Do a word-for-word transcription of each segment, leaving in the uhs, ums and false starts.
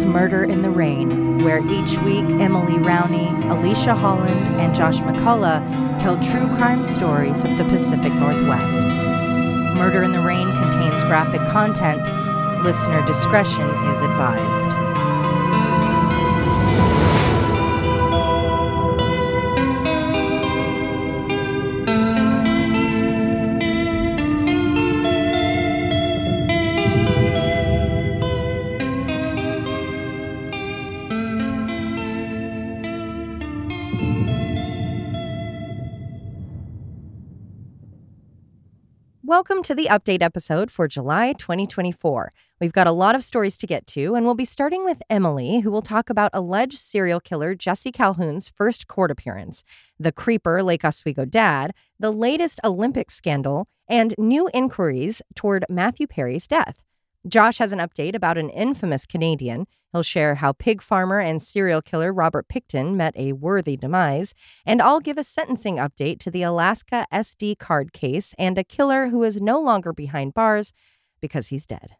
Murder in the Rain, where each week Emily Rowney, Alicia Holland, and Josh McCullough tell true crime stories of the Pacific Northwest. Murder in the Rain contains graphic content. Listener discretion is advised. Welcome to the update episode for July twenty twenty-four. We've got a lot of stories to get to, and we'll be starting with Emily, who will talk about alleged serial killer Jesse Calhoun's first court appearance, the creeper Lake Oswego dad, the latest Olympic scandal, and new inquiries toward Matthew Perry's death. Josh has an update about an infamous Canadian. He'll share how pig farmer and serial killer Robert Pickton met a worthy demise, and I'll give a sentencing update to the Alaska S D card case and a killer who is no longer behind bars because he's dead.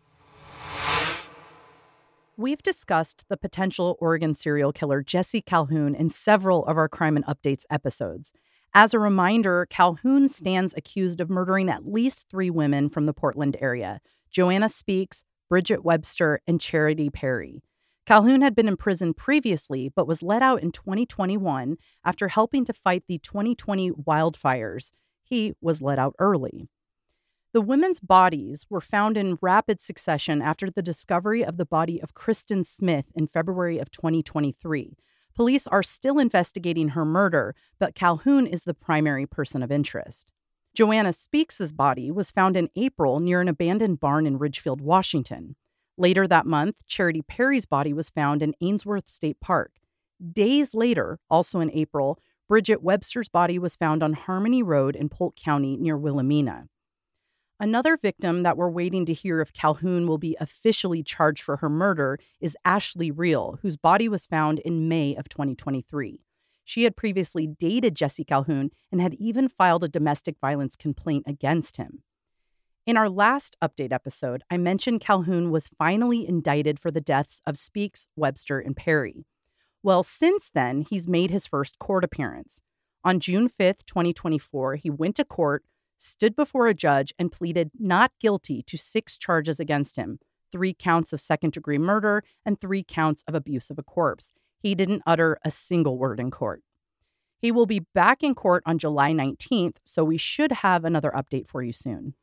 We've discussed the potential Oregon serial killer Jesse Calhoun in several of our Crime and Updates episodes. As a reminder, Calhoun stands accused of murdering at least three women from the Portland area: Joanna Speaks, Bridget Webster, and Charity Perry. Calhoun had been in prison previously, but was let out in twenty twenty-one after helping to fight the twenty twenty wildfires. He was let out early. The women's bodies were found in rapid succession after the discovery of the body of Kristen Smith in February of twenty twenty-three. Police are still investigating her murder, but Calhoun is the primary person of interest. Joanna Speaks' body was found in April near an abandoned barn in Ridgefield, Washington. Later that month, Charity Perry's body was found in Ainsworth State Park. Days later, also in April, Bridget Webster's body was found on Harmony Road in Polk County near Wilhelmina. Another victim that we're waiting to hear if Calhoun will be officially charged for her murder is Ashley Reel, whose body was found in May of twenty twenty-three. She had previously dated Jesse Calhoun and had even filed a domestic violence complaint against him. In our last update episode, I mentioned Calhoun was finally indicted for the deaths of Speaks, Webster, and Perry. Well, since then, he's made his first court appearance. On June fifth, twenty twenty-four, he went to court, stood before a judge, and pleaded not guilty to six charges against him: three counts of second-degree murder and three counts of abuse of a corpse. He didn't utter a single word in court. He will be back in court on July nineteenth, so we should have another update for you soon.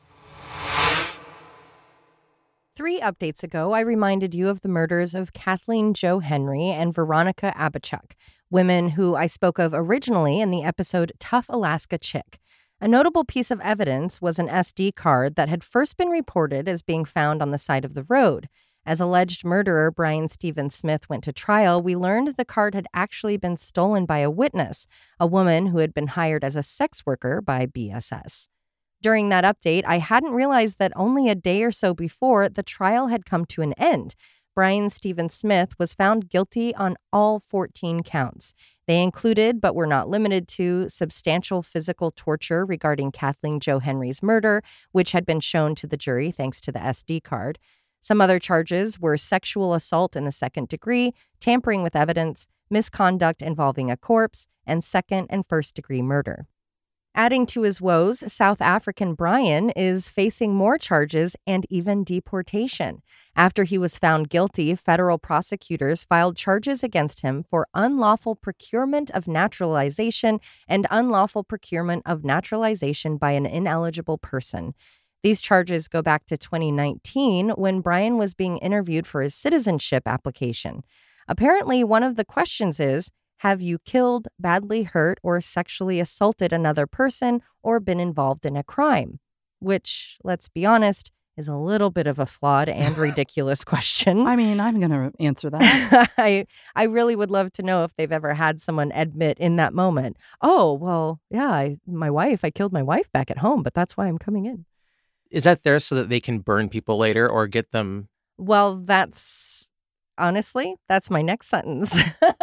Three updates ago, I reminded you of the murders of Kathleen Jo Henry and Veronica Abachuk, women who I spoke of originally in the episode Tough Alaska Chick. A notable piece of evidence was an S D card that had first been reported as being found on the side of the road. As alleged murderer Brian Stephen Smith went to trial, we learned the card had actually been stolen by a witness, a woman who had been hired as a sex worker by B S S. During that update, I hadn't realized that only a day or so before, the trial had come to an end. Brian Stephen Smith was found guilty on all fourteen counts. They included, but were not limited to, substantial physical torture regarding Kathleen Jo Henry's murder, which had been shown to the jury thanks to the S D card. Some other charges were sexual assault in the second degree, tampering with evidence, misconduct involving a corpse, and second and first degree murder. Adding to his woes, South African Brian is facing more charges and even deportation. After he was found guilty, federal prosecutors filed charges against him for unlawful procurement of naturalization and unlawful procurement of naturalization by an ineligible person. These charges go back to twenty nineteen when Brian was being interviewed for his citizenship application. Apparently, one of the questions is, have you killed, badly hurt, or sexually assaulted another person or been involved in a crime? Which, let's be honest, is a little bit of a flawed and ridiculous question. I mean, I'm going to answer that. I I really would love to know if they've ever had someone admit in that moment, oh, well, yeah, I, my wife, I killed my wife back at home, but that's why I'm coming in. Is that there so that they can burn people later or get them? Well, that's, honestly, that's my next sentence.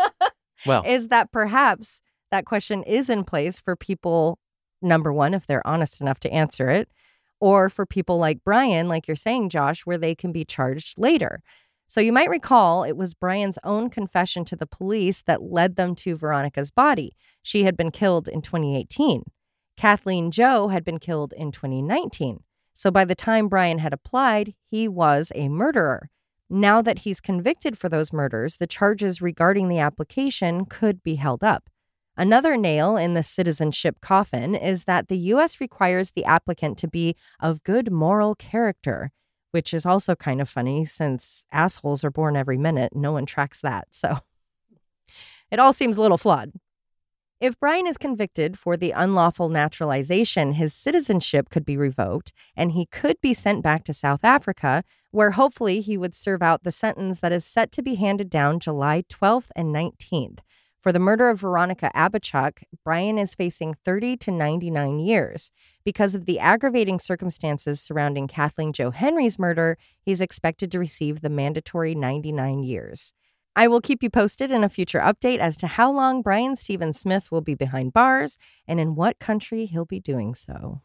Well, is that perhaps that question is in place for people, number one, if they're honest enough to answer it, or for people like Brian, like you're saying, Josh, where they can be charged later. So you might recall it was Brian's own confession to the police that led them to Veronica's body. She had been killed in twenty eighteen. Kathleen Joe had been killed in twenty nineteen. So by the time Brian had applied, he was a murderer. Now that he's convicted for those murders, the charges regarding the application could be held up. Another nail in the citizenship coffin is that the U S requires the applicant to be of good moral character, which is also kind of funny since assholes are born every minute. No one tracks that. So it all seems a little flawed. If Brian is convicted for the unlawful naturalization, his citizenship could be revoked and he could be sent back to South Africa, where hopefully he would serve out the sentence that is set to be handed down July twelfth and nineteenth. For the murder of Veronica Abichuk, Brian is facing thirty to ninety-nine years. Because of the aggravating circumstances surrounding Kathleen Joe Henry's murder, he's expected to receive the mandatory ninety-nine years. I will keep you posted in a future update as to how long Brian Steven Smith will be behind bars and in what country he'll be doing so.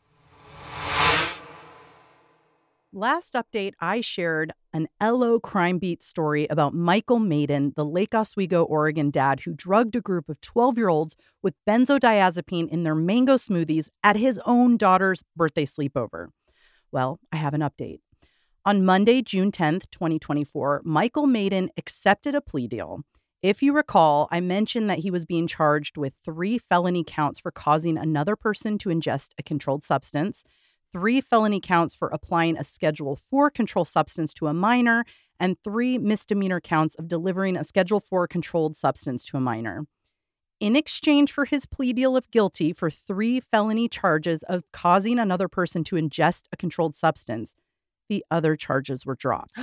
Last update, I shared an L O Crime Beat story about Michael Maiden, the Lake Oswego, Oregon dad who drugged a group of twelve-year-olds with benzodiazepine in their mango smoothies at his own daughter's birthday sleepover. Well, I have an update. On Monday, June tenth, twenty twenty-four, Michael Maiden accepted a plea deal. If you recall, I mentioned that he was being charged with three felony counts for causing another person to ingest a controlled substance, three felony counts for applying a Schedule four controlled substance to a minor, and three misdemeanor counts of delivering a Schedule four controlled substance to a minor. In exchange for his plea deal of guilty for three felony charges of causing another person to ingest a controlled substance, the other charges were dropped.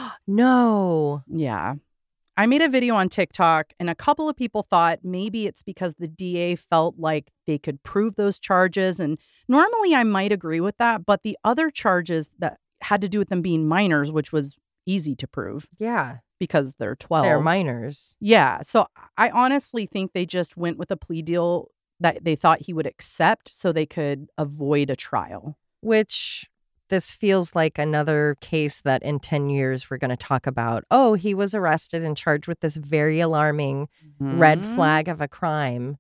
No. Yeah. I made a video on TikTok, and a couple of people thought maybe it's because the D A felt like they could prove those charges. And normally I might agree with that, but the other charges that had to do with them being minors, which was easy to prove. Yeah. Because they're twelve. They're minors. Yeah. So I honestly think they just went with a plea deal that they thought he would accept so they could avoid a trial. Which... this feels like another case that in ten years we're going to talk about. Oh, he was arrested and charged with this very alarming mm-hmm. red flag of a crime.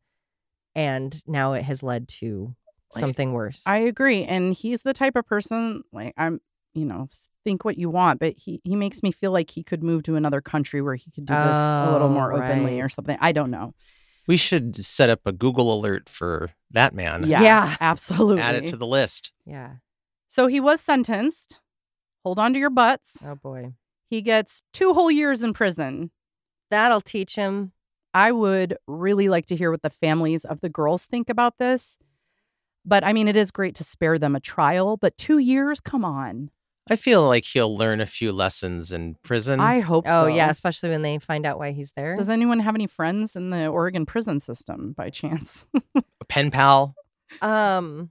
And now it has led to like, something worse. I agree. And he's the type of person, like, I'm, you know, think what you want, but he, he makes me feel like he could move to another country where he could do this oh, a little more openly right. or something. I don't know. We should set up a Google alert for that man. Yeah, yeah, absolutely. Add it to the list. Yeah. So he was sentenced. Hold on to your butts. Oh, boy. He gets two whole years in prison. That'll teach him. I would really like to hear what the families of the girls think about this. But, I mean, it is great to spare them a trial. But two years? Come on. I feel like he'll learn a few lessons in prison. I hope so. Oh, yeah, especially when they find out why he's there. Does anyone have any friends in the Oregon prison system, by chance? A pen pal? Um,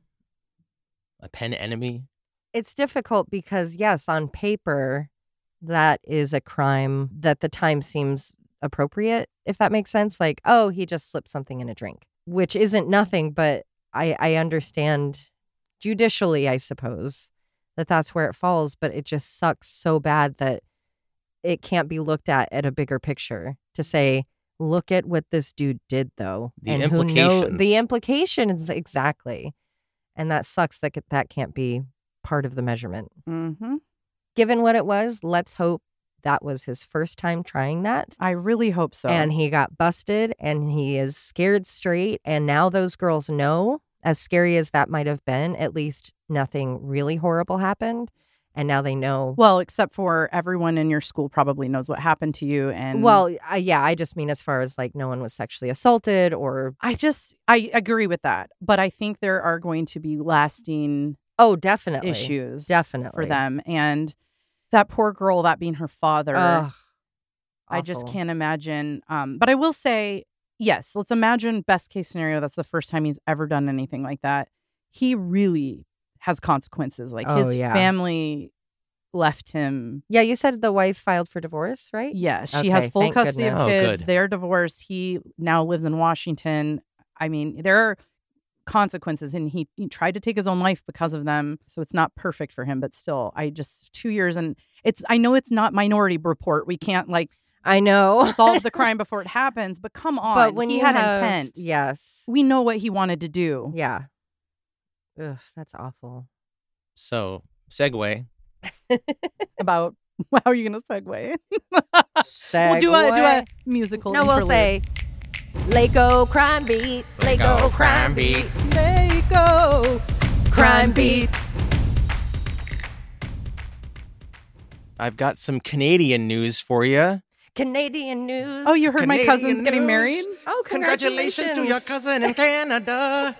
A pen enemy? It's difficult because, yes, on paper, that is a crime that the time seems appropriate, if that makes sense. Like, oh, he just slipped something in a drink, which isn't nothing, but I, I understand judicially, I suppose, that that's where it falls. But it just sucks so bad that it can't be looked at at a bigger picture to say, look at what this dude did, though. The and implications. Who know, the implications, exactly. And that sucks that that can't be part of the measurement. Mm-hmm. Given what it was, let's hope that was his first time trying that. I really hope so. And he got busted and he is scared straight. And now those girls know, as scary as that might have been, at least nothing really horrible happened. And now they know. Well, except for everyone in your school probably knows what happened to you. And well, uh, yeah, I just mean as far as like no one was sexually assaulted or. I just, I agree with that. But I think there are going to be lasting. Oh, definitely. Issues. Definitely. For them. And that poor girl, that being her father. Ugh, I just can't imagine. Um, but I will say, yes, let's imagine best case scenario. That's the first time he's ever done anything like that. He really has consequences. Like oh, his yeah. family left him. Yeah, you said the wife filed for divorce, right? Yes, okay, she has full custody goodness. of kids. Oh, They're divorced. He now lives in Washington. I mean, there are consequences, and he, he tried to take his own life because of them. So it's not perfect for him, but still, I just two years and it's I know it's not Minority Report. We can't like I know solve the crime before it happens, but come on, but when he you had have, intent. yes, We know what he wanted to do. yeah. Ugh, that's awful. So, segue. About how are you going to segue? Segue. We'll do a do a musical. No, we'll interlude. say Lako crime beat, Lako crime beat, Lako crime beat. I've got some Canadian news for you. Canadian news. Oh, you heard my Canadian cousin's getting news. married? Oh, Congratulations to your cousin in Canada.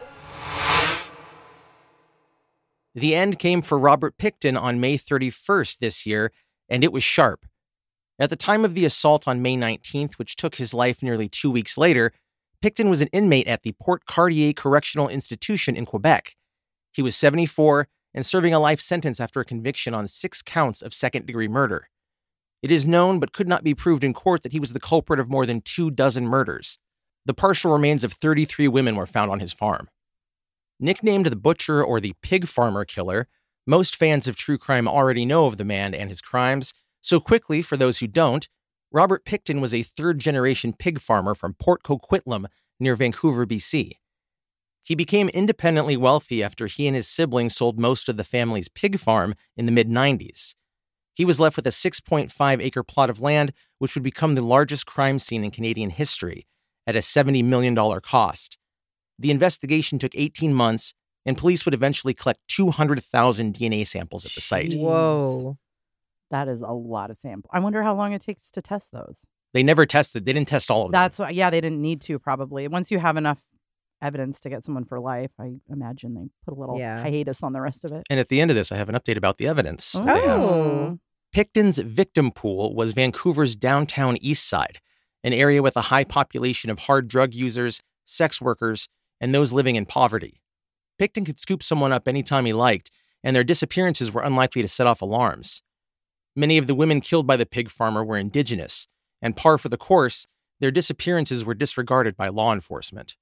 The end came for Robert Pickton on May thirty-first this year, and it was sharp. At the time of the assault on May nineteenth, which took his life nearly two weeks later, Pickton was an inmate at the Port Cartier Correctional Institution in Quebec. He was seventy-four and serving a life sentence after a conviction on six counts of second-degree murder. It is known but could not be proved in court that he was the culprit of more than two dozen murders. The partial remains of thirty-three women were found on his farm. Nicknamed the Butcher or the Pig Farmer Killer, most fans of true crime already know of the man and his crimes. So quickly, for those who don't, Robert Pickton was a third-generation pig farmer from Port Coquitlam near Vancouver, B C. He became independently wealthy after he and his siblings sold most of the family's pig farm in the mid nineties. He was left with a six point five acre plot of land, which would become the largest crime scene in Canadian history, at a seventy million dollars cost. The investigation took eighteen months, and police would eventually collect two hundred thousand D N A samples at the site. Whoa. That is a lot of sample. I wonder how long it takes to test those. They never tested. They didn't test all of them. That's why, yeah, they didn't need to probably. Once you have enough evidence to get someone for life, I imagine they put a little Yeah. hiatus on the rest of it. And at the end of this, I have an update about the evidence. that they have. Oh. Pickton's victim pool was Vancouver's downtown east side, an area with a high population of hard drug users, sex workers, and those living in poverty. Pickton could scoop someone up anytime he liked, and their disappearances were unlikely to set off alarms. Many of the women killed by the pig farmer were Indigenous, and par for the course, their disappearances were disregarded by law enforcement.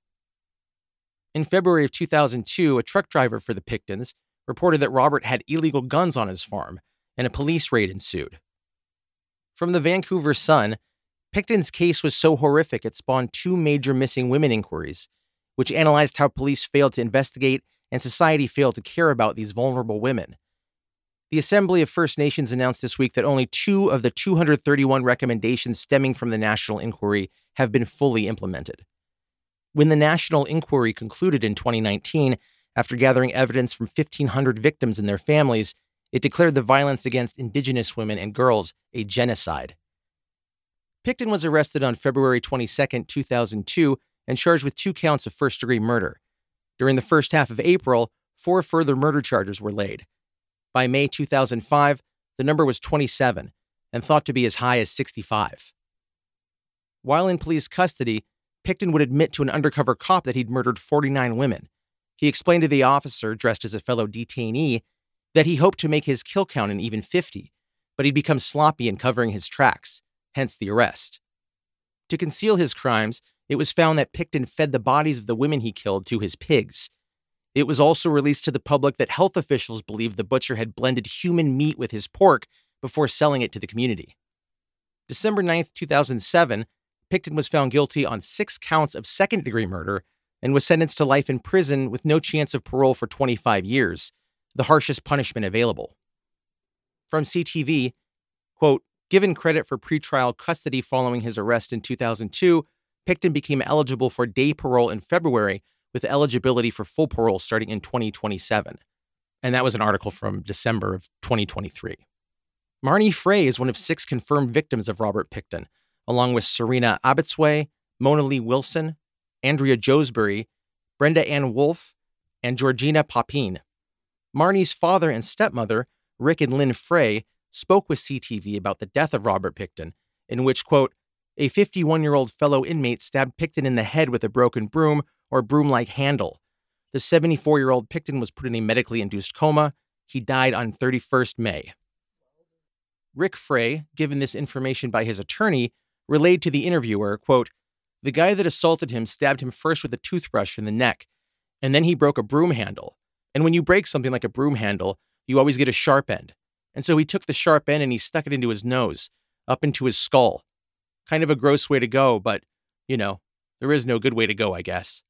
In February of two thousand two, a truck driver for the Picktons reported that Robert had illegal guns on his farm, and a police raid ensued. From the Vancouver Sun, Pickton's case was so horrific it spawned two major missing women inquiries, which analyzed how police failed to investigate and society failed to care about these vulnerable women. The Assembly of First Nations announced this week that only two of the two hundred thirty-one recommendations stemming from the national inquiry have been fully implemented. When the national inquiry concluded in twenty nineteen, after gathering evidence from fifteen hundred victims and their families, it declared the violence against Indigenous women and girls a genocide. Pickton was arrested on February twenty-second, two thousand two, and charged with two counts of first-degree murder. During the first half of April, four further murder charges were laid. By May two thousand five, the number was twenty-seven, and thought to be as high as sixty-five. While in police custody, Pickton would admit to an undercover cop that he'd murdered forty-nine women. He explained to the officer, dressed as a fellow detainee, that he hoped to make his kill count an even fifty, but he'd become sloppy in covering his tracks, hence the arrest. To conceal his crimes, it was found that Pickton fed the bodies of the women he killed to his pigs. It was also released to the public that health officials believed the butcher had blended human meat with his pork before selling it to the community. December ninth, two thousand seven, Pickton was found guilty on six counts of second-degree murder and was sentenced to life in prison with no chance of parole for twenty-five years, the harshest punishment available. From C T V, quote, given credit for pretrial custody following his arrest in two thousand two, Pickton became eligible for day parole in February with eligibility for full parole starting in twenty twenty-seven. And that was an article from December of twenty twenty-three. Marnie Frey is one of six confirmed victims of Robert Pickton, along with Serena Abotsway, Mona Lee Wilson, Andrea Josbury, Brenda Ann Wolfe, and Georgina Papine. Marnie's father and stepmother, Rick and Lynn Frey, spoke with C T V about the death of Robert Pickton, in which, quote, a fifty-one-year-old fellow inmate stabbed Pickton in the head with a broken broom or broom-like handle. The seventy-four-year-old Pickton was put in a medically induced coma. He died on thirty-first of May. Rick Frey, given this information by his attorney, relayed to the interviewer, quote, the guy that assaulted him stabbed him first with a toothbrush in the neck, And then he broke a broom handle. And when you break something like a broom handle, you always get a sharp end. And so he took the sharp end and he stuck it into his nose, up into his skull. Kind of a gross way to go, but, you know, there is no good way to go, I guess.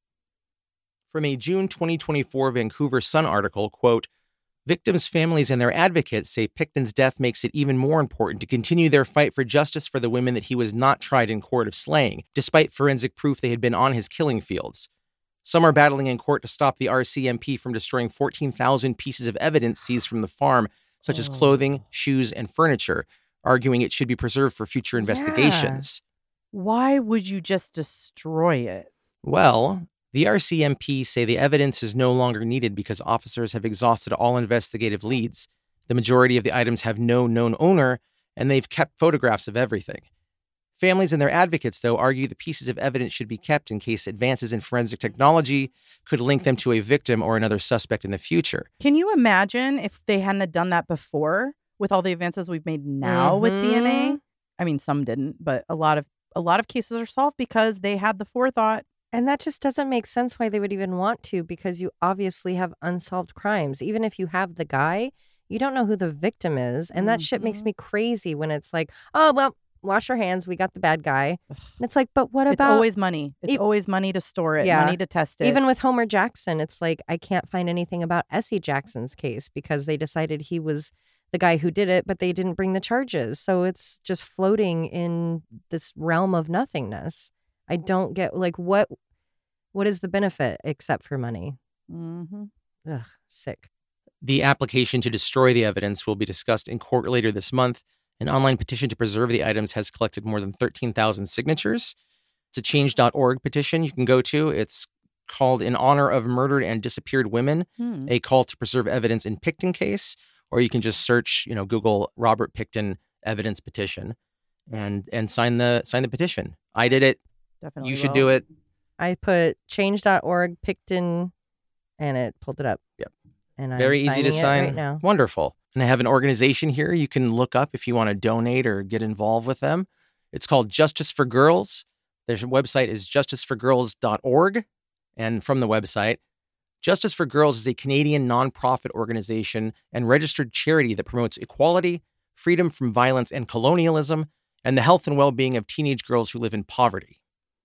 From a June twenty twenty-four Vancouver Sun article, quote, victims' families and their advocates say Pickton's death makes it even more important to continue their fight for justice for the women that he was not tried in court of slaying, despite forensic proof they had been on his killing fields. Some are battling in court to stop the R C M P from destroying fourteen thousand pieces of evidence seized from the farm, such as clothing, shoes, and furniture, arguing it should be preserved for future investigations. Yeah. Why would you just destroy it? Well, the R C M P say the evidence is no longer needed because officers have exhausted all investigative leads. The majority of the items have no known owner, and they've kept photographs of everything. Families and their advocates, though, argue the pieces of evidence should be kept in case advances in forensic technology could link them to a victim or another suspect in the future. Can you imagine if they hadn't done that before with all the advances we've made now mm-hmm. with D N A? I mean, some didn't, but a lot of a lot of cases are solved because they had the forethought. And that just doesn't make sense why they would even want to, because you obviously have unsolved crimes. Even if you have the guy, you don't know who the victim is. And that mm-hmm. shit makes me crazy when it's like, oh, well, wash your hands. We got the bad guy. And it's like, but what about... It's always money. It's e- always money to store it, yeah. money to test it. Even with Homer Jackson, it's like, I can't find anything about Essie Jackson's case because they decided he was the guy who did it, but they didn't bring the charges. So it's just floating in this realm of nothingness. I don't get, like, what what is the benefit except for money? Mm-hmm. Ugh, sick. The application to destroy the evidence will be discussed in court later this month. An online petition to preserve the items has collected more than thirteen thousand signatures. It's a change dot org petition you can go to. It's called In Honor of Murdered and Disappeared Women, hmm. a call to preserve evidence in Pickton case. Or you can just search, you know, Google Robert Pickton evidence petition and and sign the sign the petition. I did it. Definitely you should will. do it. I put change dot org Pickton and it pulled it up. Yep. And I'm very easy to sign right now. Wonderful. And I have an organization here you can look up if you want to donate or get involved with them. It's called Justice for Girls. Their website is justice for girls dot org. And from the website, Justice for Girls is a Canadian nonprofit organization and registered charity that promotes equality, freedom from violence and colonialism, and the health and well-being of teenage girls who live in poverty.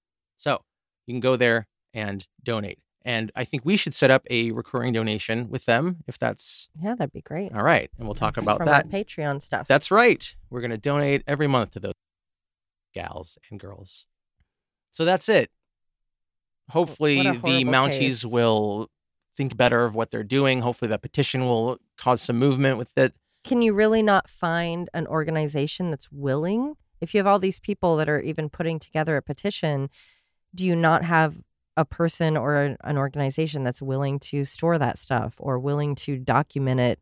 So you can go there and donate. And I think we should set up a recurring donation with them if that's... Yeah, that'd be great. All right. And we'll talk about From that. Our Patreon stuff. That's right. We're going to donate every month to those gals and girls. So that's it. Hopefully the Mounties case. will think better of what they're doing. Hopefully that petition will cause some movement with it. Can you really not find an organization that's willing? If you have all these people that are even putting together a petition, do you not have a person or an, an organization that's willing to store that stuff or willing to document it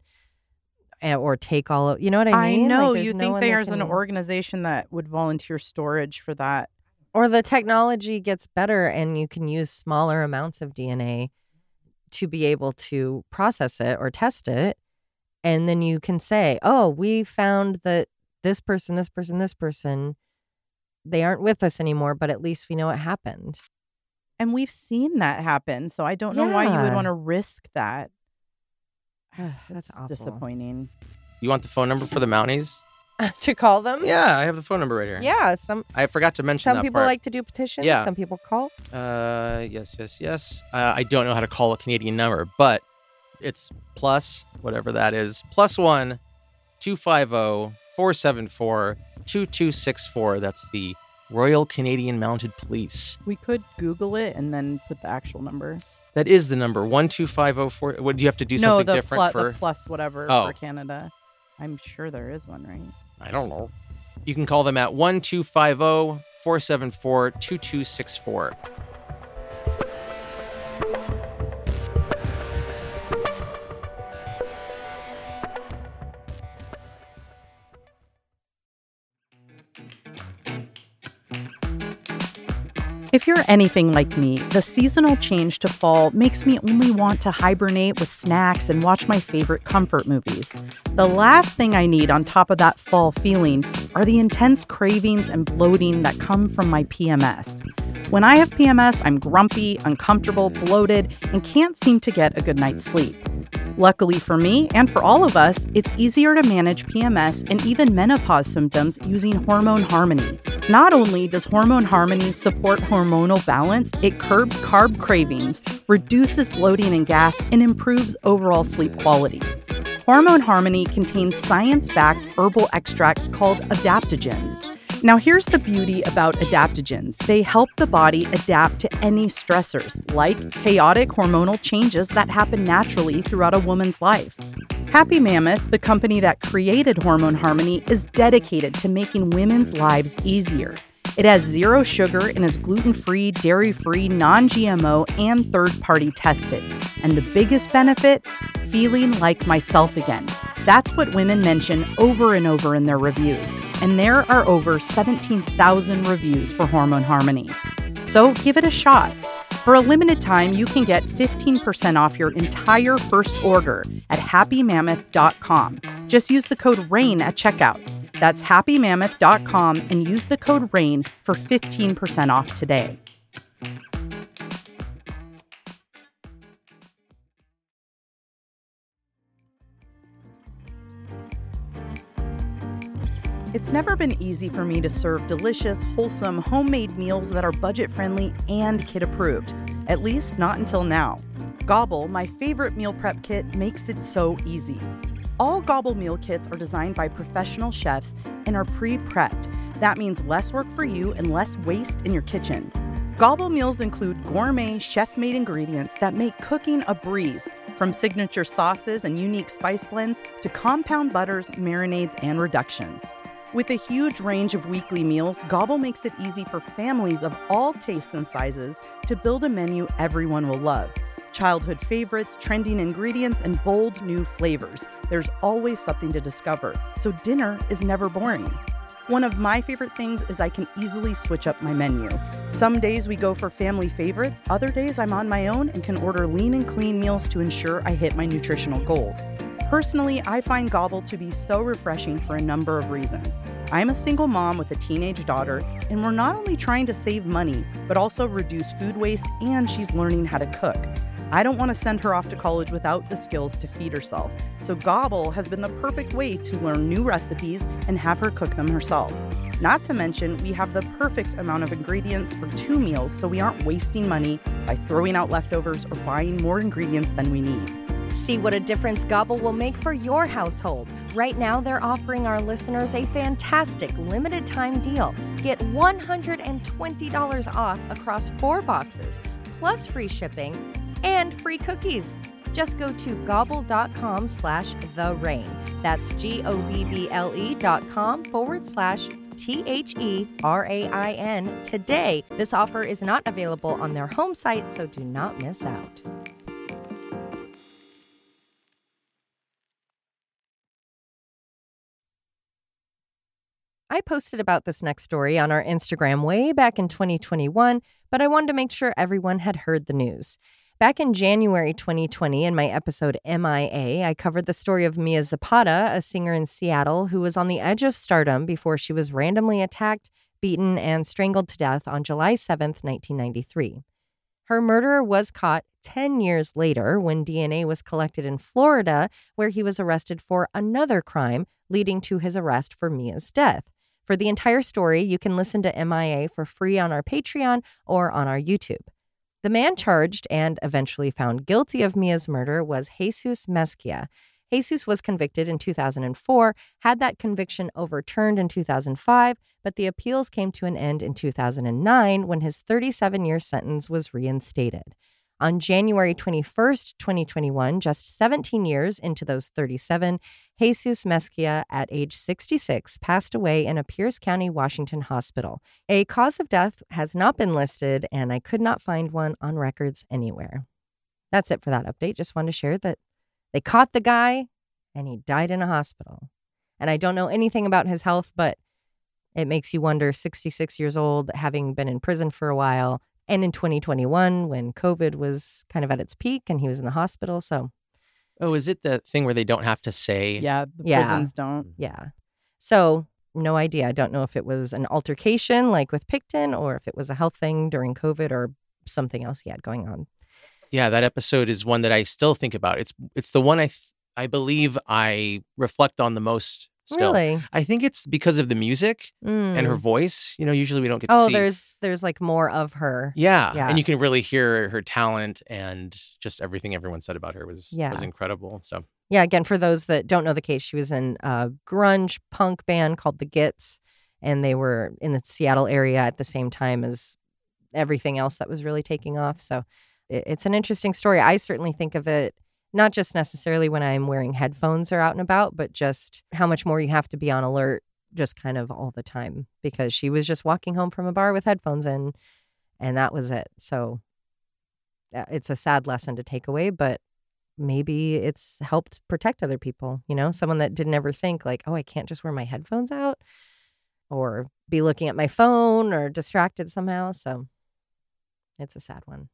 or take all of, you know what I mean? I know. Like, you no think there's can... an organization that would volunteer storage for that. Or the technology gets better and you can use smaller amounts of D N A to be able to process it or test it. And then you can say, oh, we found that this person, this person, this person, they aren't with us anymore, but at least we know it happened. And we've seen that happen. So I don't know yeah. why you would want to risk that. That's awful. Disappointing. You want the phone number for the Mounties? To call them? Yeah, I have the phone number right here. Yeah. Some I forgot to mention Some that people part. like to do petitions. Yeah. Some people call. Uh, yes, yes, yes. Uh, I don't know how to call a Canadian number, but it's plus, whatever that is, plus one, two five zero, four seven four, two two six four. That's the Royal Canadian Mounted Police. We could Google it and then put the actual number. That is the number, one two five zero four. What, do you have to do no, something the different pl- for? the plus whatever oh. for Canada. I'm sure there is one, right? I don't know. You can call them at one two five zero, four seven four, two two six four. If you're anything like me, the seasonal change to fall makes me only want to hibernate with snacks and watch my favorite comfort movies. The last thing I need on top of that fall feeling are the intense cravings and bloating that come from my P M S. When I have P M S, I'm grumpy, uncomfortable, bloated, and can't seem to get a good night's sleep. Luckily for me, and for all of us, it's easier to manage P M S and even menopause symptoms using Hormone Harmony. Not only does Hormone Harmony support hormonal balance, it curbs carb cravings, reduces bloating and gas, and improves overall sleep quality. Hormone Harmony contains science-backed herbal extracts called adaptogens. Now, here's the beauty about adaptogens. They help the body adapt to any stressors, like chaotic hormonal changes that happen naturally throughout a woman's life. Happy Mammoth, the company that created Hormone Harmony, is dedicated to making women's lives easier. It has zero sugar and is gluten-free, dairy-free, non-G M O, and third-party tested. And the biggest benefit? Feeling like myself again. That's what women mention over and over in their reviews. And there are over seventeen thousand reviews for Hormone Harmony. So give it a shot. For a limited time, you can get fifteen percent off your entire first order at happy mammoth dot com. Just use the code RAIN at checkout. That's happy mammoth dot com and use the code RAIN for fifteen percent off today. It's never been easy for me to serve delicious, wholesome, homemade meals that are budget-friendly and kid-approved. At least not until now. Gobble, my favorite meal prep kit, makes it so easy. All Gobble meal kits are designed by professional chefs and are pre-prepped. That means less work for you and less waste in your kitchen. Gobble meals include gourmet, chef-made ingredients that make cooking a breeze, from signature sauces and unique spice blends to compound butters, marinades, and reductions. With a huge range of weekly meals, Gobble makes it easy for families of all tastes and sizes to build a menu everyone will love. Childhood favorites, trending ingredients, and bold new flavors. There's always something to discover, so dinner is never boring. One of my favorite things is I can easily switch up my menu. Some days we go for family favorites, other days I'm on my own and can order lean and clean meals to ensure I hit my nutritional goals. Personally, I find Gobble to be so refreshing for a number of reasons. I'm a single mom with a teenage daughter, and we're not only trying to save money, but also reduce food waste, and she's learning how to cook. I don't want to send her off to college without the skills to feed herself, so Gobble has been the perfect way to learn new recipes and have her cook them herself. Not to mention, we have the perfect amount of ingredients for two meals, so we aren't wasting money by throwing out leftovers or buying more ingredients than we need. See what a difference Gobble will make for your household. Right now, they're offering our listeners a fantastic limited time deal. Get one hundred twenty dollars off across four boxes, plus free shipping and free cookies. Just go to gobble.com slash the rain. That's G-O-B-B-L-E dot com forward slash T H E R A I N today. This offer is not available on their home site, so do not miss out. I posted about this next story on our Instagram way back in twenty twenty-one, but I wanted to make sure everyone had heard the news. Back in January twenty twenty, in my episode M I A, I covered the story of Mia Zapata, a singer in Seattle who was on the edge of stardom before she was randomly attacked, beaten, and strangled to death on July seventh, nineteen ninety-three. Her murderer was caught ten years later when D N A was collected in Florida, where he was arrested for another crime, leading to his arrest for Mia's death. For the entire story, you can listen to M I A for free on our Patreon or on our YouTube. The man charged and eventually found guilty of Mia's murder was Jesus Mezquia. Jesus was convicted in two thousand four, had that conviction overturned in two thousand five, but the appeals came to an end in two thousand nine when his thirty-seven-year sentence was reinstated. On January twenty-first, twenty twenty-one, just seventeen years into those thirty-seven, Jesus Mezquia, at age sixty-six, passed away in a Pierce County, Washington hospital. A cause of death has not been listed, and I could not find one on records anywhere. That's it for that update. Just wanted to share that they caught the guy, and he died in a hospital. And I don't know anything about his health, but it makes you wonder, sixty-six years old, having been in prison for a while, and in twenty twenty-one, when COVID was kind of at its peak and he was in the hospital. So, oh, is it the thing where they don't have to say? Yeah, the Yeah. prisons don't. yeah. So No idea. I don't know if it was an altercation like with Picton or if it was a health thing during COVID or something else he had going on. Yeah, that episode is one that I still think about. It's it's the one I th- I believe I reflect on the most still. Really? I think it's because of the music Mm. and her voice. You know, usually we don't get to Oh, see. there's there's like more of her. Yeah. Yeah. And you can really hear her talent, and just everything everyone said about her was Yeah. was incredible. So Yeah, again, for those that don't know the case, she was in a grunge punk band called the Gits, and they were in the Seattle area at the same time as everything else that was really taking off. So it, it's an interesting story. I certainly think of it not just necessarily when I'm wearing headphones or out and about, but just how much more you have to be on alert just kind of all the time, because she was just walking home from a bar with headphones in, and that was it. So uh, it's a sad lesson to take away, but maybe it's helped protect other people, you know, someone that didn't ever think like, oh, I can't just wear my headphones out or be looking at my phone or distracted somehow. So it's a sad one.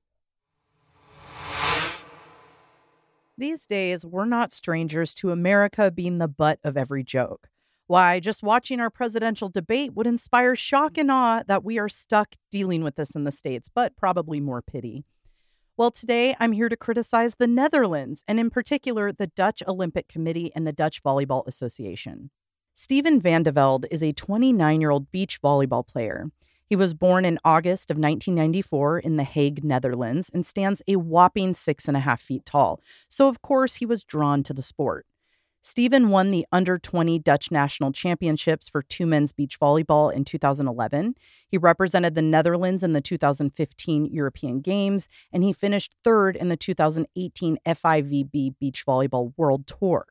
These days, we're not strangers to America being the butt of every joke. Why, just watching our presidential debate would inspire shock and awe that we are stuck dealing with this in the States, but probably more pity. Well, today I'm here to criticize the Netherlands, and in particular, the Dutch Olympic Committee and the Dutch Volleyball Association. Steven van de Velde is a twenty-nine-year-old beach volleyball player. He was born in August of nineteen ninety-four in The Hague, Netherlands, and stands a whopping six and a half feet tall. So, of course, he was drawn to the sport. Steven won the under twenty Dutch national championships for two men's beach volleyball in two thousand eleven. He represented the Netherlands in the two thousand fifteen European Games, and he finished third in the two thousand eighteen F I V B Beach Volleyball World Tour.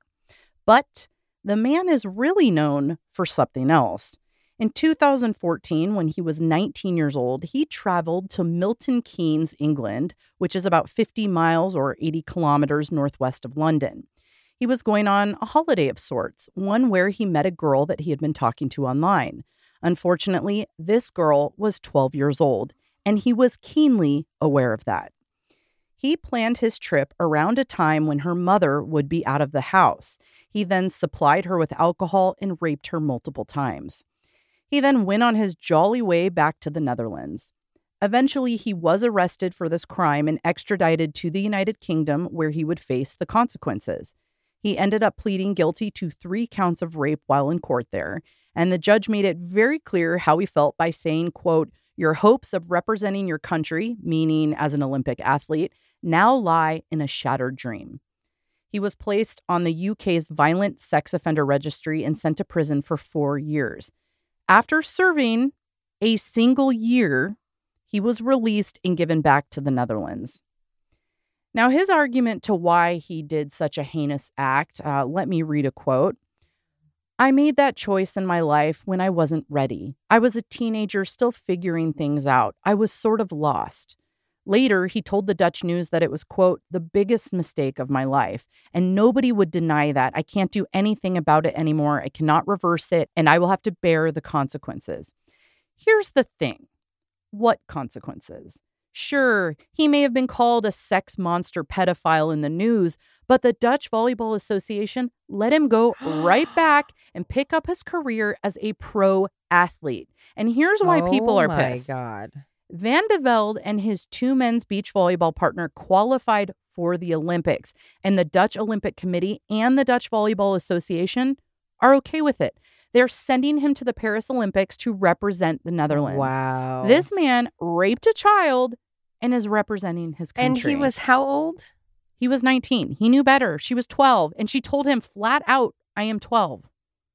But the man is really known for something else. In two thousand fourteen, when he was nineteen years old, he traveled to Milton Keynes, England, which is about fifty miles or eighty kilometers northwest of London. He was going on a holiday of sorts, one where he met a girl that he had been talking to online. Unfortunately, this girl was twelve years old, and he was keenly aware of that. He planned his trip around a time when her mother would be out of the house. He then supplied her with alcohol and raped her multiple times. He then went on his jolly way back to the Netherlands. Eventually, he was arrested for this crime and extradited to the United Kingdom, where he would face the consequences. He ended up pleading guilty to three counts of rape while in court there, and the judge made it very clear how he felt by saying, quote, "Your hopes of representing your country," meaning as an Olympic athlete, "now lie in a shattered dream." He was placed on the U K's violent sex offender registry and sent to prison for four years. After serving a single year, he was released and given back to the Netherlands. Now, his argument to why he did such a heinous act, uh, let me read a quote. "I made that choice in my life when I wasn't ready. I was a teenager still figuring things out. I was sort of lost." Later, he told the Dutch News that it was, quote, "the biggest mistake of my life. And nobody would deny that. I can't do anything about it anymore. I cannot reverse it, and I will have to bear the consequences." Here's the thing. What consequences? Sure, he may have been called a sex monster pedophile in the news, but the Dutch Volleyball Association let him go right back and pick up his career as a pro athlete. And here's why oh people are my pissed. God. Van de Velde and his two men's beach volleyball partner qualified for the Olympics, and the Dutch Olympic Committee and the Dutch Volleyball Association are okay with it. They're sending him to the Paris Olympics to represent the Netherlands. Wow. This man raped a child and is representing his country. And he was how old? He was nineteen. He knew better. She was twelve, and she told him flat out, "I am twelve."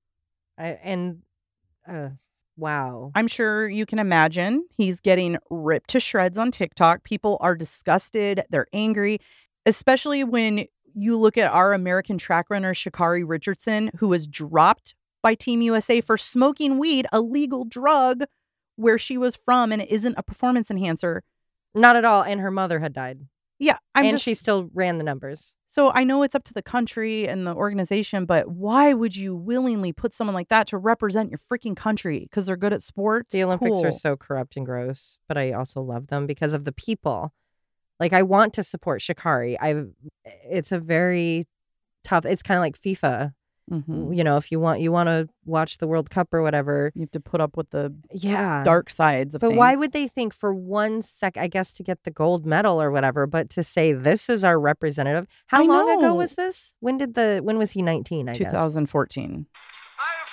I, and uh, wow. I'm sure you can imagine he's getting ripped to shreds on TikTok. People are disgusted. They're angry, especially when you look at our American track runner, Sha'Carri Richardson, who was dropped by Team U S A for smoking weed, a legal drug, where she was from, and it isn't a performance enhancer. Not at all. And her mother had died. Yeah. I'm and just, she still ran the numbers. So I know it's up to the country and the organization, but why would you willingly put someone like that to represent your freaking country? Because they're good at sports? The Olympics Cool. are so corrupt and gross, but I also love them because of the people. Like, I want to support Sha'Carri. I, it's a very tough, it's kind of like FIFA. Mm-hmm. You know, if you want you want to watch the World Cup or whatever, you have to put up with the yeah dark sides of but things. why would they think for one sec, I guess, to get the gold medal or whatever, but to say this is our representative? How I long know. ago was this? When did the when was he nineteen? I guess twenty fourteen. I am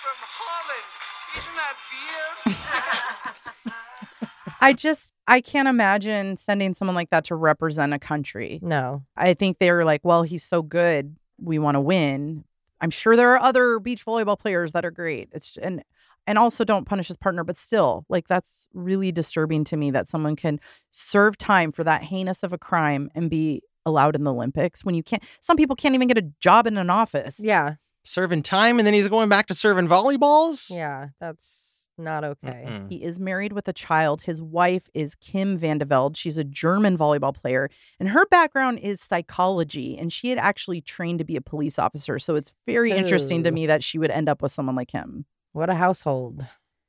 from Holland. Isn't that weird? I just, I can't imagine sending someone like that to represent a country. No. I think they were like, well, he's so good, we want to win. I'm sure there are other beach volleyball players that are great. It's and and also don't punish his partner, but still, like, that's really disturbing to me that someone can serve time for that heinous of a crime and be allowed in the Olympics when you can't. Some people can't even get a job in an office. Yeah. Serving time and then he's going back to serving volleyballs? Yeah, that's not okay. Mm-mm. He is married with a child. His wife is Kim van de Velde. She's a German volleyball player, and her background is psychology, and she had actually trained to be a police officer. So it's very interesting to Ooh. me that she would end up with someone like him. What a household.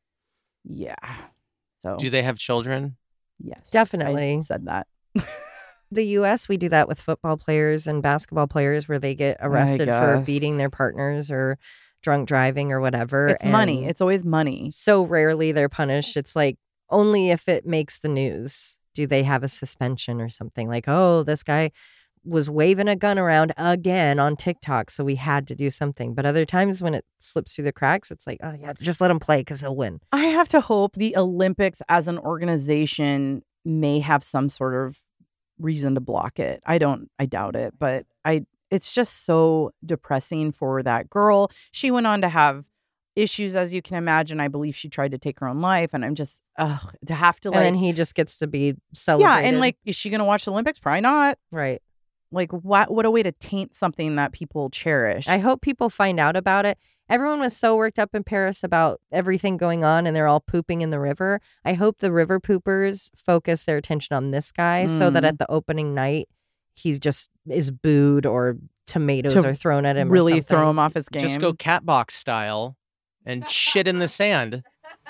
Yeah. So Do they have children? yes, Definitely. I said that. The U S, we do that with football players and basketball players where they get arrested for guess. beating their partners or drunk driving or whatever. It's money. and It's always money. so rarely they're punished. It's like only if it makes the news do they have a suspension or something. Like, oh, this guy was waving a gun around again on TikTok, so we had to do something. But other times when it slips through the cracks, it's like, oh, yeah, just let him play because he'll win. I have to hope the Olympics as an organization may have some sort of reason to block it. I don't, I doubt it, but I, it's just so depressing for that girl. She went on to have issues, as you can imagine. I believe she tried to take her own life, and I'm just, ugh, to have to like, And then he just gets to be celebrated. yeah, and like, is she going to watch the Olympics? Probably not. right. Like, what, what a way to taint something that people cherish. I hope people find out about it. Everyone was so worked up in Paris about everything going on and they're all pooping in the river. I hope the river poopers focus their attention on this guy so that Mm. at the opening night, he's just is booed or tomatoes To are thrown at him. or really something. throw him off his game. Just go Catbox style and shit in the sand.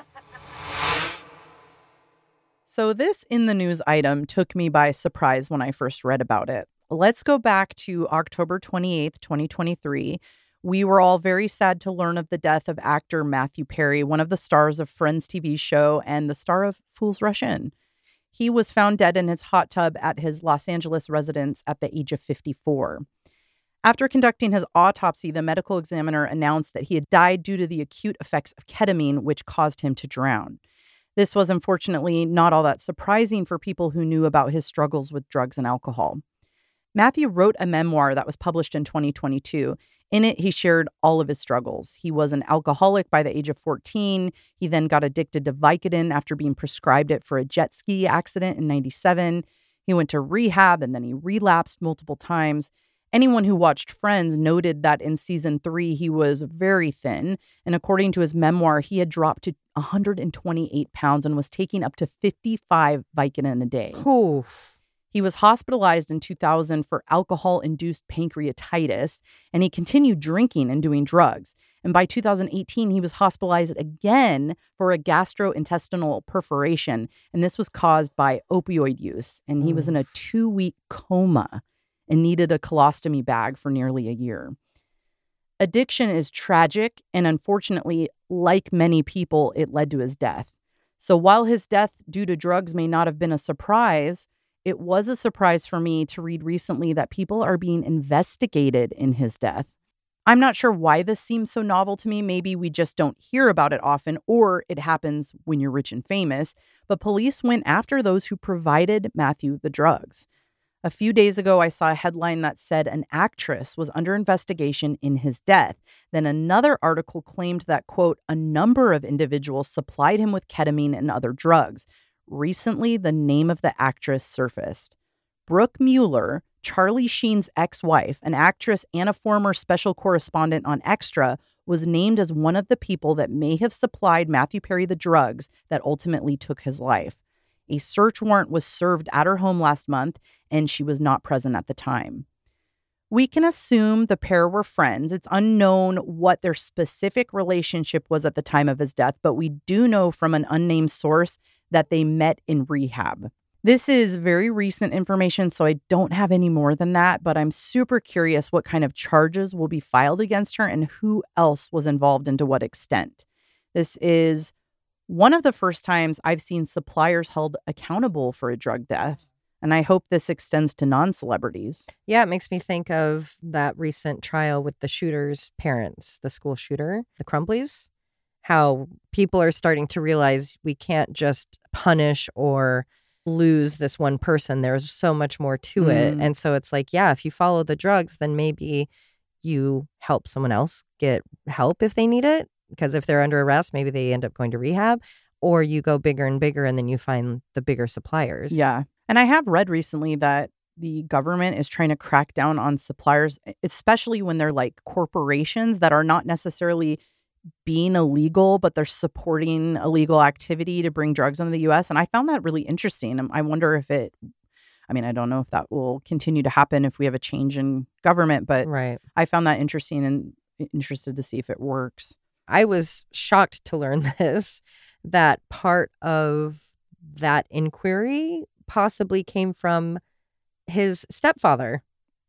So this in the news item took me by surprise when I first read about it. Let's go back to October twenty-eighth, twenty twenty-three. We were all very sad to learn of the death of actor Matthew Perry, one of the stars of Friends T V show and the star of Fools Rush In. He was found dead in his hot tub at his Los Angeles residence at the age of fifty-four. After conducting his autopsy, the medical examiner announced that he had died due to the acute effects of ketamine, which caused him to drown. This was unfortunately not all that surprising for people who knew about his struggles with drugs and alcohol. Matthew wrote a memoir that was published in twenty twenty-two. In it, he shared all of his struggles. He was an alcoholic by the age of fourteen. He then got addicted to Vicodin after being prescribed it for a jet ski accident in ninety-seven. He went to rehab and then he relapsed multiple times. Anyone who watched Friends noted that in season three, he was very thin. And according to his memoir, he had dropped to one hundred twenty-eight pounds and was taking up to fifty-five Vicodin a day. Ooh. He was hospitalized in two thousand for alcohol-induced pancreatitis, and he continued drinking and doing drugs. And by two thousand eighteen, he was hospitalized again for a gastrointestinal perforation, and this was caused by opioid use. And he was in a two-week coma and needed a colostomy bag for nearly a year. Addiction is tragic, and unfortunately, like many people, it led to his death. So while his death due to drugs may not have been a surprise, it was a surprise for me to read recently that people are being investigated in his death. I'm not sure why this seems so novel to me. Maybe we just don't hear about it often, or it happens when you're rich and famous. But police went after those who provided Matthew the drugs. A few days ago, I saw a headline that said an actress was under investigation in his death. Then another article claimed that, quote, a number of individuals supplied him with ketamine and other drugs. Recently, the name of the actress surfaced. Brooke Mueller, Charlie Sheen's ex-wife, an actress and a former special correspondent on Extra, was named as one of the people that may have supplied Matthew Perry the drugs that ultimately took his life. A search warrant was served at her home last month, and she was not present at the time. We can assume the pair were friends. It's unknown what their specific relationship was at the time of his death, but we do know from an unnamed source that they met in rehab. This is very recent information, so I don't have any more than that, but I'm super curious what kind of charges will be filed against her and who else was involved and to what extent. This is one of the first times I've seen suppliers held accountable for a drug death, and I hope this extends to non-celebrities. Yeah, it makes me think of that recent trial with the shooter's parents, the school shooter, the Crumbleys, how people are starting to realize we can't just punish or lose this one person. There's so much more to Mm. it. And so it's like, yeah, if you follow the drugs, then maybe you help someone else get help if they need it. Because if they're under arrest, maybe they end up going to rehab, or you go bigger and bigger and then you find the bigger suppliers. Yeah. And I have read recently that the government is trying to crack down on suppliers, especially when they're like corporations that are not necessarily being illegal, but they're supporting illegal activity to bring drugs into the U S. And I found that really interesting. And I wonder if it, I mean, I don't know if that will continue to happen if we have a change in government, but Right. I found that interesting and interested to see if it works. I was shocked to learn this, that part of that inquiry possibly came from his stepfather.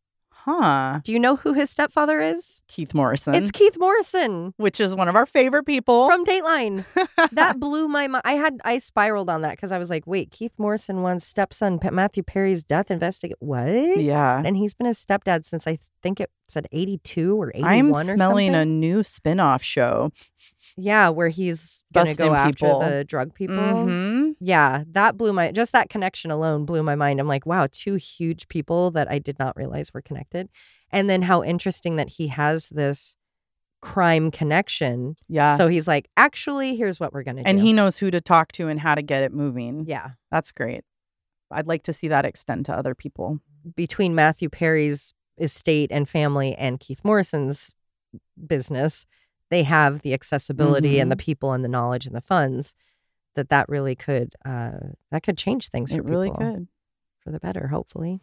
Huh. Do you know who his stepfather is? Keith Morrison. It's Keith Morrison which is one of our favorite people. from Dateline. That blew my mind. I had I spiraled on that because I was like, wait, Keith Morrison wants stepson P- Matthew Perry's death investigate. What? Yeah. And he's been his stepdad since I think it said eighty-two or eighty-one I'm or something. smelling a new spin-off show. Yeah, where he's going to Busting go after people. the drug people. Mm-hmm. Yeah, that blew my, just that connection alone blew my mind. I'm like, wow, two huge people that I did not realize were connected. And then how interesting that he has this crime connection. Yeah. So he's like, actually, here's what we're going to do. and he knows who to talk to and how to get it moving. yeah, That's great. I'd like to see that extend to other people. between Matthew Perry's estate and family and Keith Morrison's business, they have the accessibility Mhm. and the people and the knowledge and the funds that that really could, uh, that could change things for It really people could. for the better, hopefully.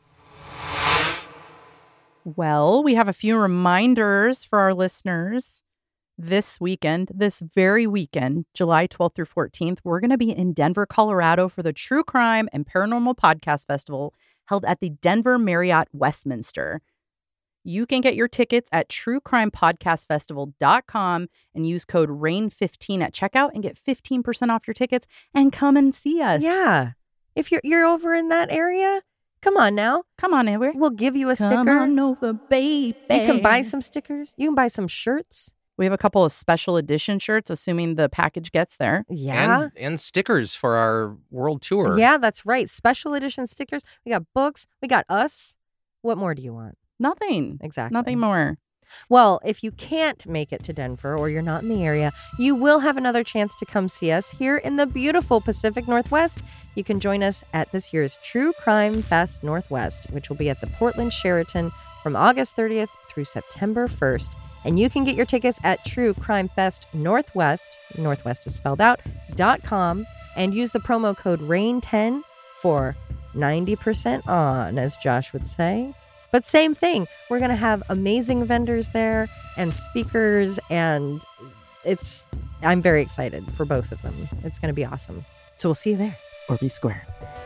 Well, we have a few reminders for our listeners. This weekend, this very weekend, July twelfth through fourteenth, we're going to be in Denver, Colorado for the True Crime and Paranormal Podcast Festival held at the Denver Marriott Westminster. You can get your tickets at true crime podcast festival dot com and use code rain fifteen at checkout and get fifteen percent off your tickets and come and see us. Yeah. If you're you're over in that area, come on now. Come on, Edward. We'll give you a Come sticker. on over, baby. You can buy some stickers. You can buy some shirts. We have a couple of special edition shirts, assuming the package gets there. Yeah. And, and stickers for our world tour. Yeah, that's right. Special edition stickers. We got books. We got us. What more do you want? Nothing. Exactly. Nothing more. Well, if you can't make it to Denver or you're not in the area, you will have another chance to come see us here in the beautiful Pacific Northwest. You can join us at this year's True Crime Fest Northwest, which will be at the Portland Sheraton from August thirtieth through September first. And you can get your tickets at True Crime Fest Northwest, Northwest is spelled out, dot com, and use the promo code rain ten for ninety percent on, as Josh would say. But same thing, we're going to have amazing vendors there and speakers, and it's, I'm very excited for both of them. It's going to be awesome. So we'll see you there. Or be square.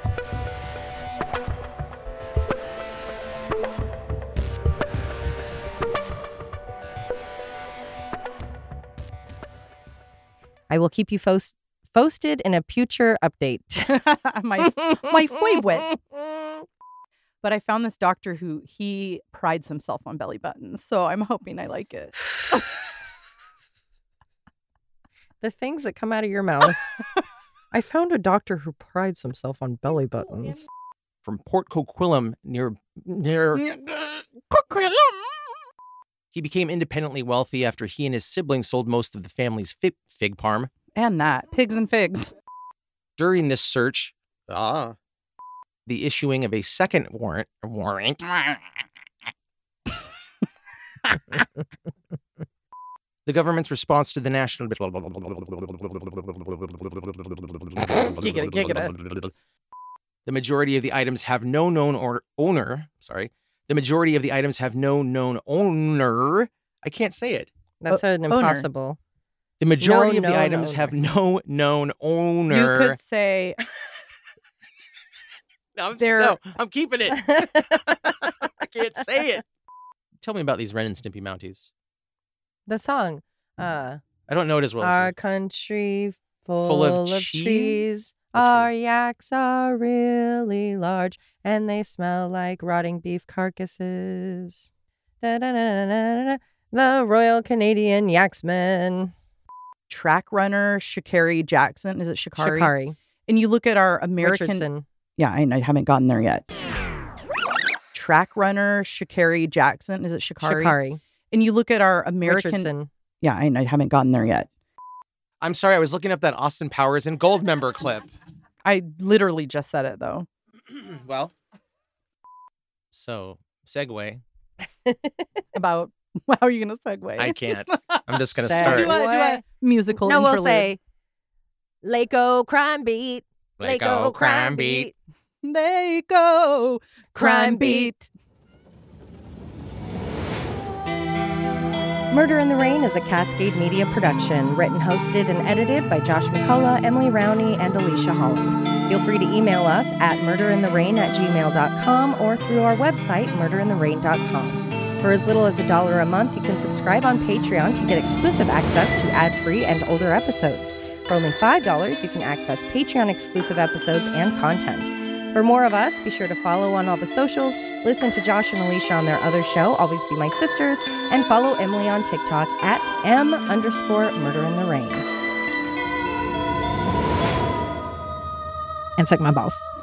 I will keep you fos- posted in a future update. my my favorite. But I found this doctor who he prides himself on belly buttons, so I'm hoping I like it. The things that come out of your mouth. I found a doctor who prides himself on belly buttons. From Port Coquitlam near near he became independently wealthy after he and his siblings sold most of the family's fig, fig farm. And that pigs and figs. During this search, ah, the issuing of a second warrant warrant the government's response to the national the majority of the items have no known or owner sorry the majority of the items have no known owner. I can't say it. That's O- an owner. impossible. The majority No of the known items owner. have no known owner. You could say No, I'm, They're- no, I'm keeping it. I can't say it. Tell me about these Ren and Stimpy Mounties. The song. Uh, I don't know it as well as Our you. country full, Full of of, cheese? trees. Or Our trees? yaks are really large and they smell like rotting beef carcasses. Da-da-da-da-da-da. The Royal Canadian Yaksmen. Track runner Sha'Carri Jackson. Is it Sha'Carri? Sha'Carri. And you look at our American. Richardson. Yeah, I, I haven't gotten there yet. Track runner Sha'Carri Jackson. Is it Sha'Carri? Sha'Carri. And you look at our American. Richardson. Yeah, I, I haven't gotten there yet. I'm sorry, I was looking up that Austin Powers and Goldmember clip. I literally just said it though. Well, so segue. About how are you going to segue? I can't. I'm just gonna Segue. start. do a, do a musical. No, we'll interlude. say Lako Crime Beat. Lako Crime Beat. They go Crime Beat. Murder in the Rain is a Cascade Media production, written, hosted, and edited by Josh McCullough, Emily Rowney, and Alicia Holland. Feel free to email us at murderintherain at gmail dot com or through our website, murder in the rain dot com. For as little as a dollar a month, you can subscribe on Patreon to get exclusive access to ad-free and older episodes. For only five dollars, you can access Patreon-exclusive episodes and content. For more of us, be sure to follow on all the socials, listen to Josh and Alicia on their other show, Always Be My Sisters, and follow Emily on TikTok at M underscore Murder in the Rain. And suck my balls.